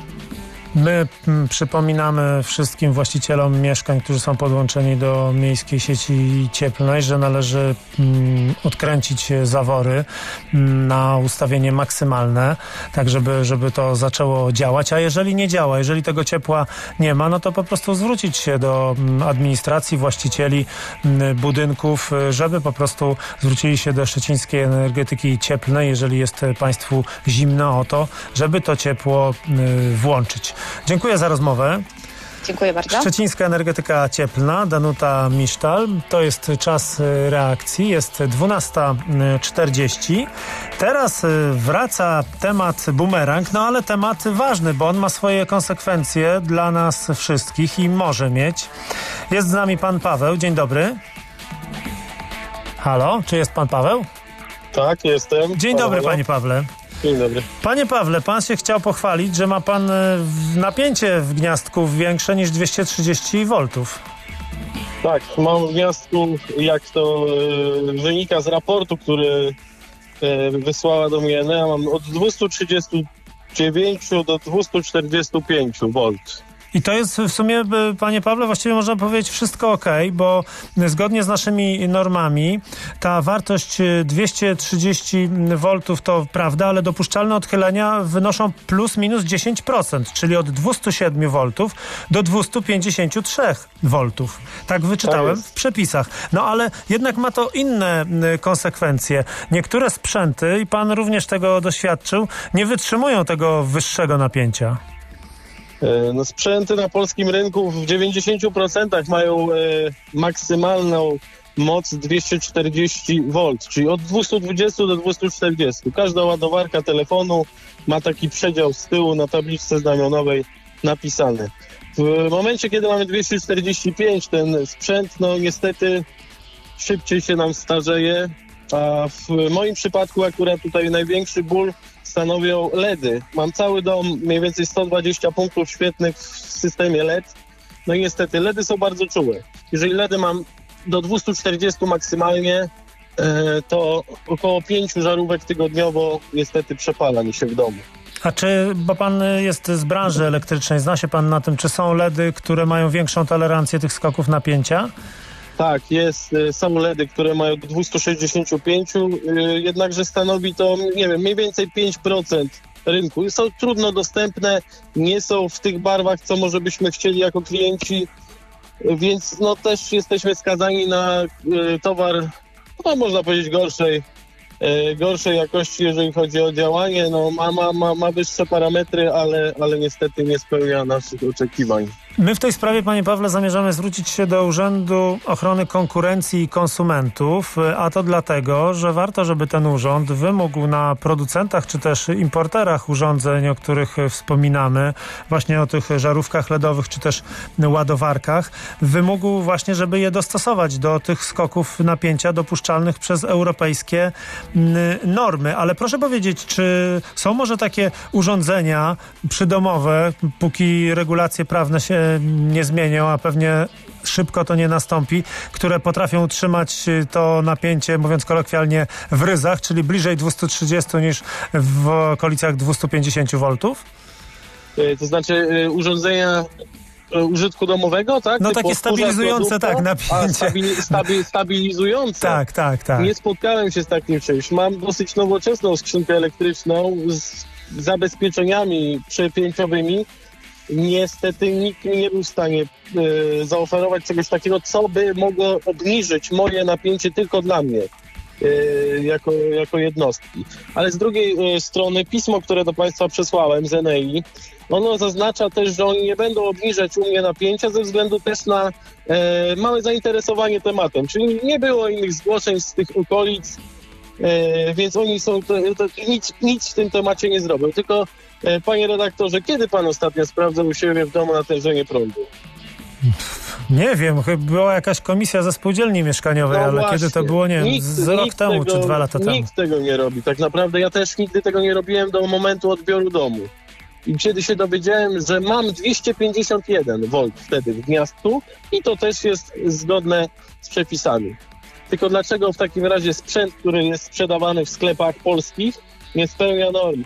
My m, przypominamy wszystkim właścicielom mieszkań, którzy są podłączeni do miejskiej sieci cieplnej, że należy m, odkręcić zawory m, na ustawienie maksymalne, tak żeby, żeby to zaczęło działać. A jeżeli nie działa, jeżeli tego ciepła nie ma, no to po prostu zwrócić się do m, administracji, właścicieli m, budynków, żeby po prostu zwrócili się do Szczecińskiej Energetyki Cieplnej, jeżeli jest Państwu zimno o to, żeby to ciepło m, włączyć. Dziękuję za rozmowę. Dziękuję bardzo. Szczecińska Energetyka Cieplna, Danuta Misztal. To jest czas reakcji. Jest dwunasta czterdzieści. Teraz wraca temat bumerang, no ale temat ważny, bo on ma swoje konsekwencje dla nas wszystkich i może mieć. Jest z nami pan Paweł. Dzień dobry. Halo, czy jest pan Paweł? Tak, jestem. Dzień dobry, panie Pawle. Dzień dobry. Panie Pawle, pan się chciał pochwalić, że ma pan napięcie w gniazdku większe niż dwieście trzydzieści woltów. Tak, mam w gniazdku, jak to e, wynika z raportu, który e, wysłała do mnie Enea, mam od dwieście trzydzieści dziewięć do dwieście czterdzieści pięć wolt. I to jest w sumie, panie Pawle, właściwie można powiedzieć wszystko ok, bo zgodnie z naszymi normami ta wartość dwieście trzydzieści woltów to prawda, ale dopuszczalne odchylenia wynoszą plus minus dziesięć procent, czyli od dwieście siedem woltów do dwieście pięćdziesiąt trzy woltów. Tak wyczytałem w przepisach. No ale jednak ma to inne konsekwencje. Niektóre sprzęty, i pan również tego doświadczył, nie wytrzymują tego wyższego napięcia. No, sprzęty na polskim rynku w dziewięćdziesięciu procentach mają e, maksymalną moc dwieście czterdzieści wolt, czyli od dwieście dwadzieścia do dwieście czterdzieści. Każda ładowarka telefonu ma taki przedział z tyłu na tabliczce znamionowej napisany. W momencie, kiedy mamy dwieście czterdzieści pięć, ten sprzęt no niestety szybciej się nam starzeje, a w moim przypadku akurat tutaj największy ból stanowią LEDy. Mam cały dom, mniej więcej sto dwadzieścia punktów świetnych w systemie L E D. No i niestety LEDy są bardzo czułe. Jeżeli LEDy mam do dwieście czterdzieści maksymalnie, to około pięciu żarówek tygodniowo niestety przepala mi się w domu. A czy, bo pan jest z branży elektrycznej, zna się pan na tym, czy są LEDy, które mają większą tolerancję tych skoków napięcia? Tak, jest, są LEDy, które mają do dwieście sześćdziesiąt pięć, jednakże stanowi to, nie wiem, mniej więcej pięć procent rynku. Są trudno dostępne, nie są w tych barwach, co może byśmy chcieli jako klienci, więc no też jesteśmy skazani na y, towar, no można powiedzieć gorszej, y, gorszej jakości, jeżeli chodzi o działanie. No ma, ma, ma, ma wyższe parametry, ale, ale niestety nie spełnia naszych oczekiwań. My w tej sprawie, panie Pawle, zamierzamy zwrócić się do Urzędu Ochrony Konkurencji i Konsumentów, a to dlatego, że warto, żeby ten urząd wymógł na producentach czy też importerach urządzeń, o których wspominamy, właśnie o tych żarówkach LEDowych czy też ładowarkach, wymógł właśnie, żeby je dostosować do tych skoków napięcia dopuszczalnych przez europejskie normy. Ale proszę powiedzieć, czy są może takie urządzenia przydomowe, póki regulacje prawne się nie zmienią, a pewnie szybko to nie nastąpi, które potrafią utrzymać to napięcie, mówiąc kolokwialnie, w ryzach, czyli bliżej dwieście trzydzieści niż w okolicach dwieście pięćdziesiąt woltów? To znaczy urządzenia użytku domowego, tak? No Typu takie stabilizujące, tak, napięcie. A, stabili, stabi, stabilizujące. Tak, tak, tak. Nie spotkałem się z takim czymś. Mam dosyć nowoczesną skrzynkę elektryczną z zabezpieczeniami przepięciowymi. Niestety nikt mi nie był w stanie e, zaoferować czegoś takiego, co by mogło obniżyć moje napięcie tylko dla mnie. Jako, jako jednostki. Ale z drugiej strony pismo, które do Państwa przesłałem z N E I, ono zaznacza też, że oni nie będą obniżać u mnie napięcia ze względu też na e, małe zainteresowanie tematem. Czyli nie było innych zgłoszeń z tych okolic, e, więc oni są to, to, nic, nic w tym temacie nie zrobią. Tylko e, panie redaktorze, kiedy pan ostatnio sprawdzał u siebie w domu natężenie prądu? Nie wiem, chyba była jakaś komisja ze spółdzielni mieszkaniowej, no ale właśnie. Kiedy to było, nie wiem, nikt, z rok temu tego, czy dwa lata nikt temu. Nikt tego nie robi. Tak naprawdę ja też nigdy tego nie robiłem do momentu odbioru domu. I kiedy się dowiedziałem, że mam dwieście pięćdziesiąt jeden wolt wtedy w gniazdku i to też jest zgodne z przepisami. Tylko dlaczego w takim razie sprzęt, który jest sprzedawany w sklepach polskich, nie spełnia norm?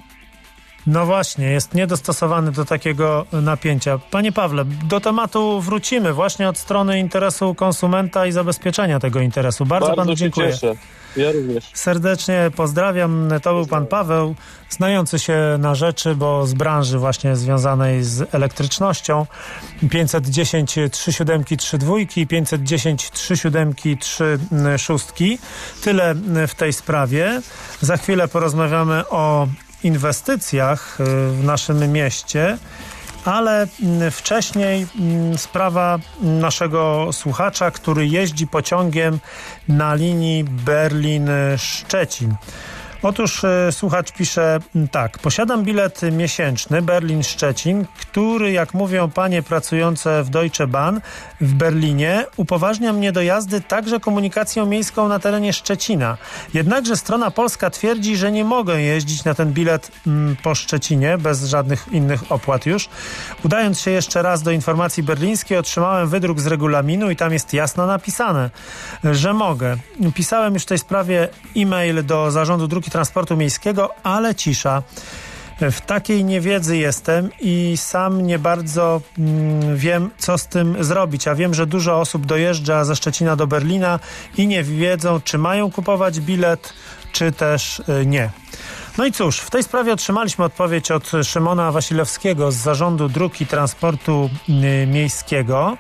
No właśnie, jest niedostosowany do takiego napięcia. Panie Pawle, do tematu wrócimy właśnie od strony interesu konsumenta i zabezpieczenia tego interesu. Bardzo, Bardzo panu dziękuję. Cieszę. Ja również. Serdecznie pozdrawiam. To był pan Paweł, znający się na rzeczy, bo z branży właśnie związanej z elektrycznością. pięćset dziesięć trzy siedem trzy dwa, pięćset dziesięć trzy siedem trzy sześć. Tyle w tej sprawie. Za chwilę porozmawiamy o inwestycjach w naszym mieście, ale wcześniej sprawa naszego słuchacza, który jeździ pociągiem na linii Berlin-Szczecin. Otóż słuchacz pisze tak: posiadam bilet miesięczny Berlin-Szczecin, który, jak mówią panie pracujące w Deutsche Bahn w Berlinie, upoważnia mnie do jazdy także komunikacją miejską na terenie Szczecina. Jednakże strona polska twierdzi, że nie mogę jeździć na ten bilet mm, po Szczecinie bez żadnych innych opłat już. Udając się jeszcze raz do informacji berlińskiej, otrzymałem wydruk z regulaminu i tam jest jasno napisane, że mogę. Pisałem już w tej sprawie e-mail do Zarządu Dróg i Transportu Miejskiego, ale cisza. W takiej niewiedzy jestem i sam nie bardzo mm, wiem, co z tym zrobić. A wiem, że dużo osób dojeżdża ze Szczecina do Berlina i nie wiedzą, czy mają kupować bilet, czy też y, nie. No i cóż, w tej sprawie otrzymaliśmy odpowiedź od Szymona Wasilewskiego z Zarządu Dróg i Transportu y, Miejskiego,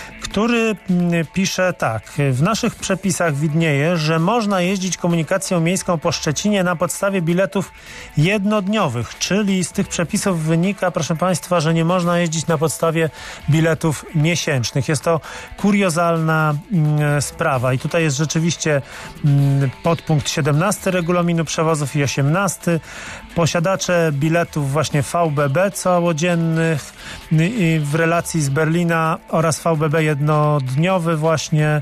który pisze tak: w naszych przepisach widnieje, że można jeździć komunikacją miejską po Szczecinie na podstawie biletów jednodniowych, czyli z tych przepisów wynika, proszę Państwa, że nie można jeździć na podstawie biletów miesięcznych. Jest to kuriozalna mm, sprawa i tutaj jest rzeczywiście mm, podpunkt siedemnasty regulaminu przewozów i osiemnasty. Posiadacze biletów właśnie V B B całodziennych y, w relacji z Berlina oraz V B B jednodniowy właśnie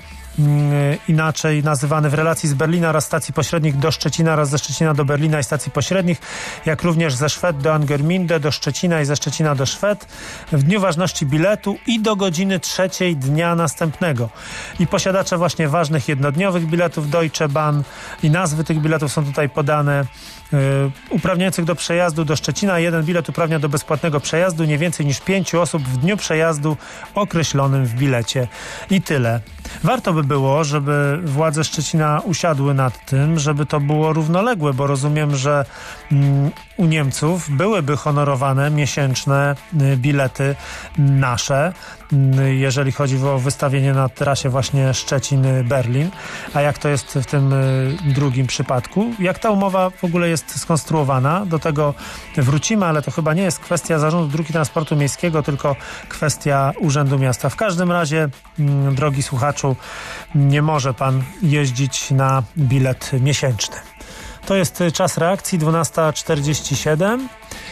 inaczej nazywany w relacji z Berlina oraz stacji pośrednich do Szczecina oraz ze Szczecina do Berlina i stacji pośrednich, jak również ze Szwed do Angermünde, do Szczecina i ze Szczecina do Szwed w dniu ważności biletu i do godziny trzeciej dnia następnego. I posiadacze właśnie ważnych jednodniowych biletów Deutsche Bahn i nazwy tych biletów są tutaj podane. Yy, uprawniających do przejazdu do Szczecina jeden bilet uprawnia do bezpłatnego przejazdu nie więcej niż pięciu osób w dniu przejazdu określonym w bilecie. I tyle. Warto by było, żeby władze Szczecina usiadły nad tym, żeby to było równoległe, bo rozumiem, że mm, u Niemców byłyby honorowane miesięczne y, bilety nasze, y, jeżeli chodzi o wystawienie na trasie właśnie Szczecin-Berlin. A jak to jest w tym y, drugim przypadku? Jak ta umowa w ogóle jest skonstruowana? Do tego wrócimy, ale to chyba nie jest kwestia Zarządu Dróg i Transportu Miejskiego, tylko kwestia Urzędu Miasta. W każdym razie, y, drogi słuchaczu, nie może pan jeździć na bilet miesięczny. To jest czas reakcji, dwunasta czterdzieści siedem.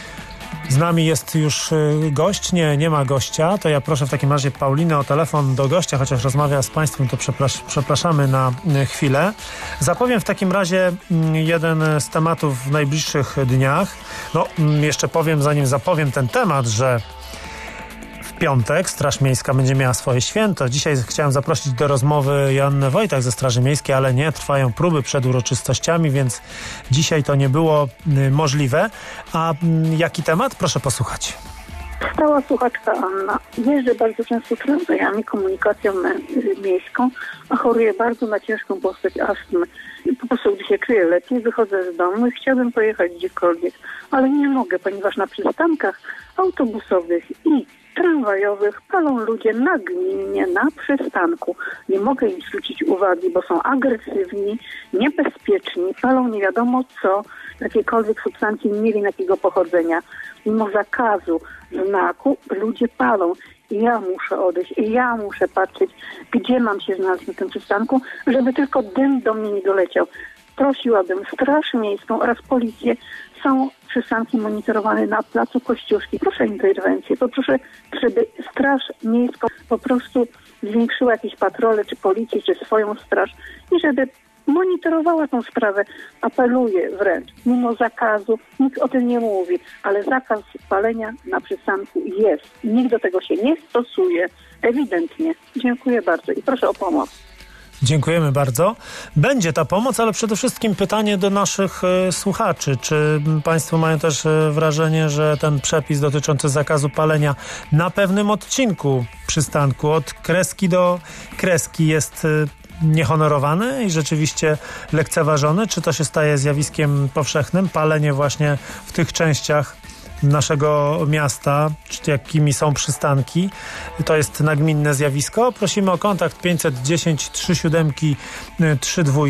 Z nami jest już gość. Nie, nie ma gościa. To ja proszę w takim razie Paulinę o telefon do gościa, chociaż rozmawia z państwem, to przeprasz- przepraszamy na chwilę. Zapowiem w takim razie jeden z tematów w najbliższych dniach. No, jeszcze powiem, zanim zapowiem ten temat, że w piątek Straż Miejska będzie miała swoje święto. Dzisiaj chciałem zaprosić do rozmowy Joannę Wojtak ze Straży Miejskiej, ale nie, trwają próby przed uroczystościami, więc dzisiaj to nie było y, możliwe. A y, jaki temat? Proszę posłuchać. Stała słuchaczka Anna. Jeżdżę bardzo często tramwajami, komunikacją miejską, a choruję bardzo na ciężką postać astmy. Po prostu gdy się czuję lepiej, wychodzę z domu i chciałabym pojechać gdziekolwiek, ale nie mogę, ponieważ na przystankach autobusowych i tramwajowych palą ludzie nagminnie na przystanku. Nie mogę im zwrócić uwagi, bo są agresywni, niebezpieczni, palą nie wiadomo co, jakiekolwiek substancje, nie wiem jakiego pochodzenia. Mimo zakazu, znaku, ludzie palą. I ja muszę odejść, i ja muszę patrzeć, gdzie mam się znaleźć na tym przystanku, żeby tylko dym do mnie nie doleciał. Prosiłabym Straż Miejską oraz Policję. Są przystanki monitorowane na placu Kościuszki. Proszę o interwencję, poproszę, żeby Straż Miejską po prostu zwiększyła jakieś patrole, czy policję, czy swoją straż i żeby monitorowała tą sprawę. Apeluję wręcz, mimo zakazu, nikt o tym nie mówi, ale zakaz palenia na przystanku jest. Nikt do tego się nie stosuje, ewidentnie. Dziękuję bardzo i proszę o pomoc. Dziękujemy bardzo. Będzie ta pomoc, ale przede wszystkim pytanie do naszych y, słuchaczy. Czy państwo mają też y, wrażenie, że ten przepis dotyczący zakazu palenia na pewnym odcinku przystanku od kreski do kreski jest y, niehonorowany i rzeczywiście lekceważony? Czy to się staje zjawiskiem powszechnym? Palenie właśnie w tych częściach naszego miasta, jakimi są przystanki. To jest nagminne zjawisko. Prosimy o kontakt pięćset dziesięć trzy siedem trzy dwa.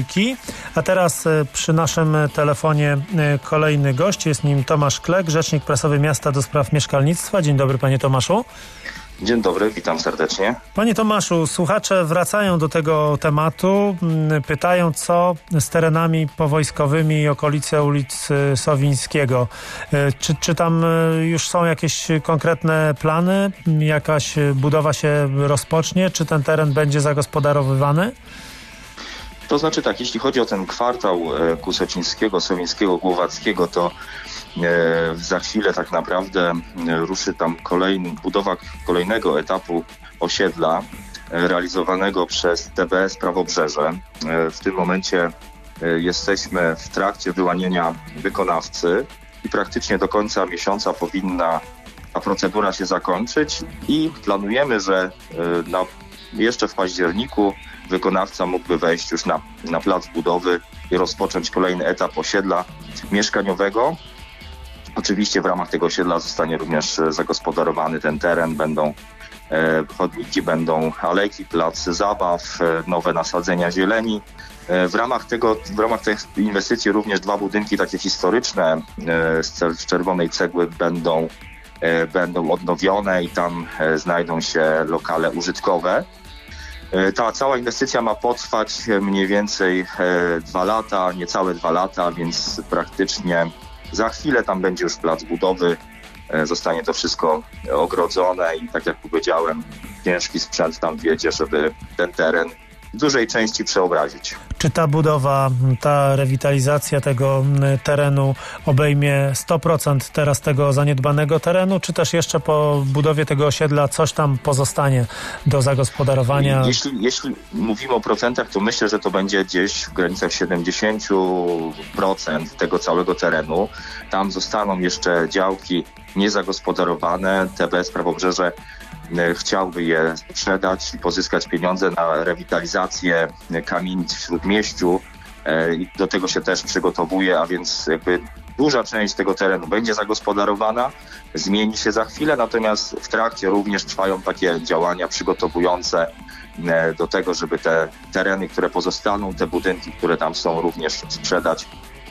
A teraz przy naszym telefonie kolejny gość. Jest nim Tomasz Klek, rzecznik prasowy miasta do spraw mieszkalnictwa. Dzień dobry, panie Tomaszu. Dzień dobry, witam serdecznie. Panie Tomaszu, słuchacze wracają do tego tematu, pytają, co z terenami powojskowymi i okolice ulicy Sowińskiego. Czy, czy tam już są jakieś konkretne plany? Jakaś budowa się rozpocznie? Czy ten teren będzie zagospodarowywany? To znaczy tak, jeśli chodzi o ten kwartał Kusocińskiego, Sowińskiego, Głowackiego, to E, za chwilę tak naprawdę e, ruszy tam kolejny, budowa kolejnego etapu osiedla e, realizowanego przez T B S Prawobrzeże. E, w tym momencie e, jesteśmy w trakcie wyłaniania wykonawcy i praktycznie do końca miesiąca powinna ta procedura się zakończyć i planujemy, że e, na, jeszcze w październiku wykonawca mógłby wejść już na, na plac budowy i rozpocząć kolejny etap osiedla mieszkaniowego. Oczywiście w ramach tego osiedla zostanie również zagospodarowany ten teren, będą e, chodniki, będą alejki, plac zabaw, e, nowe nasadzenia zieleni. E, w ramach tego, w ramach tej inwestycji również dwa budynki takie historyczne e, z, z czerwonej cegły będą, e, będą odnowione i tam e, znajdą się lokale użytkowe. E, ta cała inwestycja ma potrwać mniej więcej e, dwa lata, niecałe dwa lata, więc praktycznie za chwilę tam będzie już plac budowy, zostanie to wszystko ogrodzone i tak jak powiedziałem, ciężki sprzęt tam wjedzie, żeby ten teren w dużej części przeobrazić. Czy ta budowa, ta rewitalizacja tego terenu obejmie sto procent teraz tego zaniedbanego terenu, czy też jeszcze po budowie tego osiedla coś tam pozostanie do zagospodarowania? Jeśli, jeśli mówimy o procentach, to myślę, że to będzie gdzieś w granicach siedemdziesiąt procent tego całego terenu. Tam zostaną jeszcze działki niezagospodarowane. T B S Prawobrzeże chciałby je sprzedać i pozyskać pieniądze na rewitalizację kamienic w Śródmieściu i do tego się też przygotowuje, a więc jakby duża część tego terenu będzie zagospodarowana, zmieni się za chwilę, natomiast w trakcie również trwają takie działania przygotowujące do tego, żeby te tereny, które pozostaną, te budynki, które tam są, również sprzedać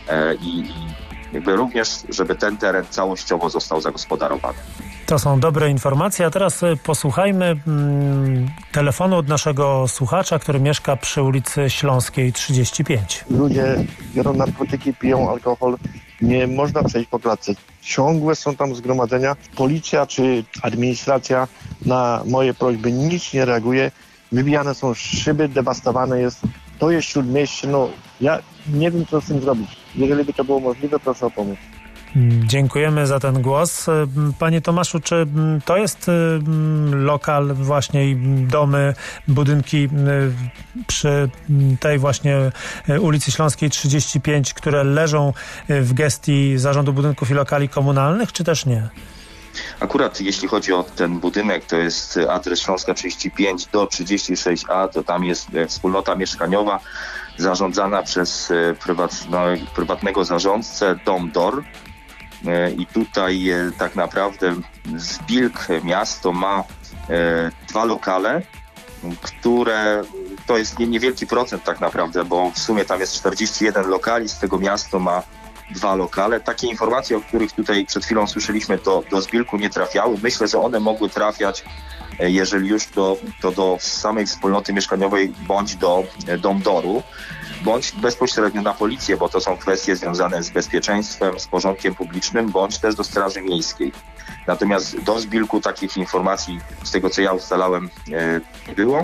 i jakby również, żeby ten teren całościowo został zagospodarowany. To są dobre informacje, a teraz posłuchajmy mm, telefonu od naszego słuchacza, który mieszka przy ulicy Śląskiej trzydzieści pięć. Ludzie biorą narkotyki, piją alkohol, nie można przejść po klatce. Ciągłe są tam zgromadzenia. Policja czy administracja na moje prośby nic nie reaguje. Wybijane są szyby, dewastowane jest. To jest Śródmieście, no ja nie wiem, co z tym zrobić. Jeżeli by to było możliwe, proszę o pomoc. Dziękujemy za ten głos. Panie Tomaszu, czy to jest lokal właśnie i domy, budynki przy tej właśnie ulicy Śląskiej trzydzieści pięć, które leżą w gestii Zarządu Budynków i Lokali Komunalnych, czy też nie? Akurat jeśli chodzi o ten budynek, to jest adres Śląska trzydzieści pięć do trzydzieści sześć A, to tam jest wspólnota mieszkaniowa zarządzana przez prywatno, prywatnego zarządcę Dom Dor. I tutaj tak naprawdę Zbilk miasto ma dwa lokale, które to jest niewielki procent tak naprawdę, bo w sumie tam jest czterdzieści jeden lokali, z tego miasto ma dwa lokale. Takie informacje, o których tutaj przed chwilą słyszeliśmy, to do Zbilku nie trafiały. Myślę, że one mogły trafiać, jeżeli już to, to do samej wspólnoty mieszkaniowej bądź do Dom Doru, bądź bezpośrednio na policję, bo to są kwestie związane z bezpieczeństwem, z porządkiem publicznym, bądź też do Straży Miejskiej. Natomiast do Zbilku takich informacji, z tego co ja ustalałem, nie było.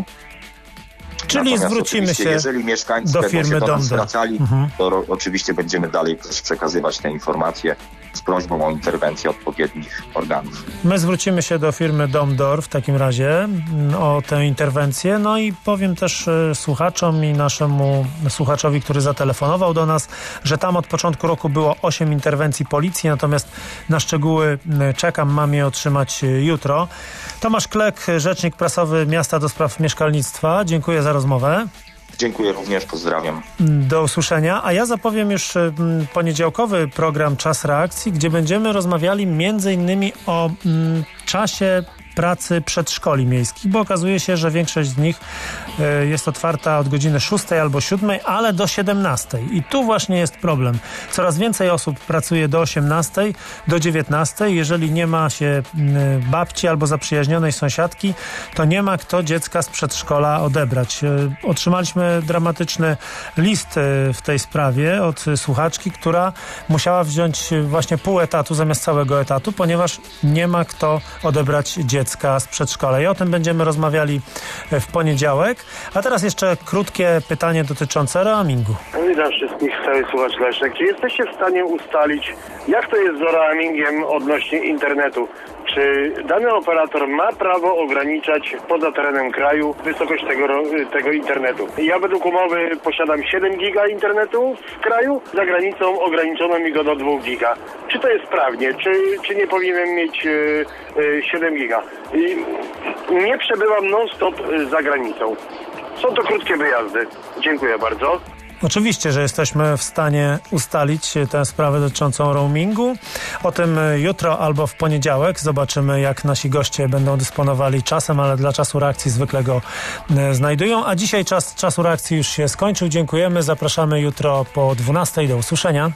Czyli Natomiast zwrócimy się jeżeli mieszkańcy do będą firmy się do nas Dom Dor. zwracali, Mhm. to ro- oczywiście będziemy dalej też przekazywać te informacje z prośbą o interwencję odpowiednich organów. My zwrócimy się do firmy Dom Dor w takim razie mm, o tę interwencję. No i powiem też y, słuchaczom i naszemu słuchaczowi, który zatelefonował do nas, że tam od początku roku było osiem interwencji policji, natomiast na szczegóły y, czekam, mam je otrzymać y, jutro. Tomasz Klek, rzecznik prasowy Miasta do Spraw Mieszkalnictwa. Dziękuję za rozmowę. Dziękuję również, pozdrawiam. Do usłyszenia, a ja zapowiem już mm, poniedziałkowy program Czas Reakcji, gdzie będziemy rozmawiali między innymi o mm, czasie pracy przedszkoli miejskich, bo okazuje się, że większość z nich y, jest otwarta od godziny szóstej albo siódmej, ale do siedemnastej. I tu właśnie jest problem. Coraz więcej osób pracuje do osiemnastej, do dziewiętnastej. Jeżeli nie ma się y, babci albo zaprzyjaźnionej sąsiadki, to nie ma kto dziecka z przedszkola odebrać. Y, otrzymaliśmy dramatyczny list y, w tej sprawie od y, słuchaczki, która musiała wziąć y, właśnie pół etatu zamiast całego etatu, ponieważ nie ma kto odebrać dziecka z przedszkola. I o tym będziemy rozmawiali w poniedziałek. A teraz jeszcze krótkie pytanie dotyczące roamingu. Witam wszystkich, cały słuchacz Leszek. Czy jesteście w stanie ustalić, jak to jest z roamingiem odnośnie internetu? Czy dany operator ma prawo ograniczać poza terenem kraju wysokość tego, tego internetu? Ja według umowy posiadam siedem giga internetu w kraju, za granicą ograniczono mi go do dwa giga. Czy to jest sprawnie? Czy, czy nie powinienem mieć yy, yy, siedem giga? I nie przebywam non-stop za granicą. Są to krótkie wyjazdy. Dziękuję bardzo. Oczywiście, że jesteśmy w stanie ustalić tę sprawę dotyczącą roamingu. O tym jutro albo w poniedziałek. Zobaczymy, jak nasi goście będą dysponowali czasem, ale dla czasu reakcji zwykle go znajdują. A dzisiaj czas czasu reakcji już się skończył. Dziękujemy. Zapraszamy jutro po dwunastej. Do usłyszenia.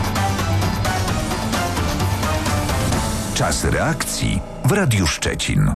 Czas reakcji w Radiu Szczecin.